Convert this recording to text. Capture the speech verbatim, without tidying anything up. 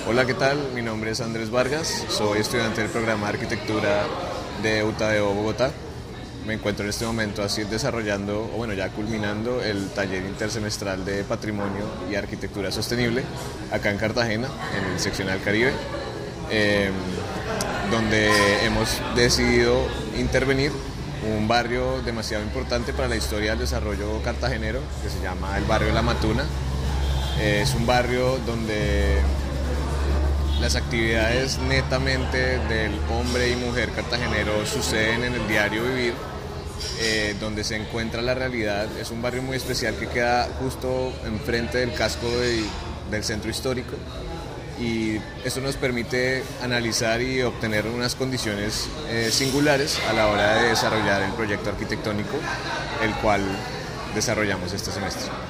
Hola, ¿qué tal? Mi nombre es Andrés Vargas, soy estudiante del programa de arquitectura de U T A D O Bogotá. Me encuentro en este momento así desarrollando, o bueno, ya culminando el taller intersemestral de Patrimonio y Arquitectura Sostenible acá en Cartagena, en el seccional Caribe, eh, donde hemos decidido intervenir un barrio demasiado importante para la historia del desarrollo cartagenero, que se llama el barrio La Matuna. Eh, es un barrio donde las actividades netamente del hombre y mujer cartagenero suceden en el diario vivir, eh, donde se encuentra la realidad. Es un barrio muy especial que queda justo enfrente del casco de, del centro histórico, y eso nos permite analizar y obtener unas condiciones eh, singulares a la hora de desarrollar el proyecto arquitectónico, el cual desarrollamos este semestre.